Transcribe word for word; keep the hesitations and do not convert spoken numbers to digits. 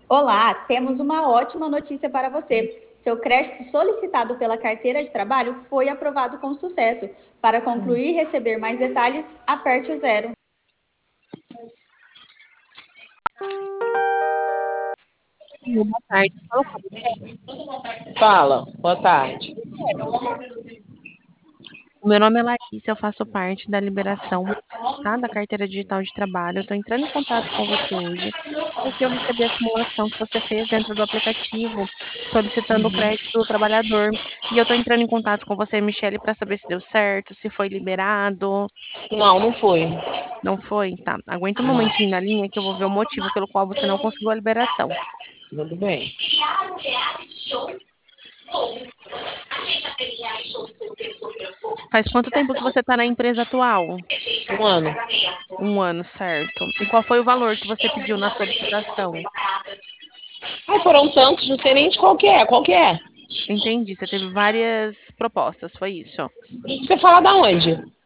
Olá, temos uma ótima notícia para você. Seu crédito solicitado pela carteira de trabalho foi aprovado com sucesso. Para Hum. concluir e receber mais detalhes, aperte o zero. Boa tarde. Fala com a Fala, boa tarde. O meu nome é Larissa, eu faço parte da liberação, tá, da carteira digital de trabalho. Eu tô entrando em contato com você hoje, porque eu recebi a simulação que você fez dentro do aplicativo, solicitando o crédito do trabalhador. E eu tô entrando em contato com você, Michele, para saber se deu certo, se foi liberado. Não, não foi. Não foi? Tá. Aguenta um momentinho na linha que eu vou ver o motivo pelo qual você não conseguiu a liberação. Tudo bem. Faz quanto tempo que você tá na empresa atual? Um ano. Um ano, certo. E qual foi o valor que você pediu na solicitação? Ai, foram tantos, não sei nem de qual que é. Qual que é? Entendi, você teve várias propostas, foi isso? Você fala da onde?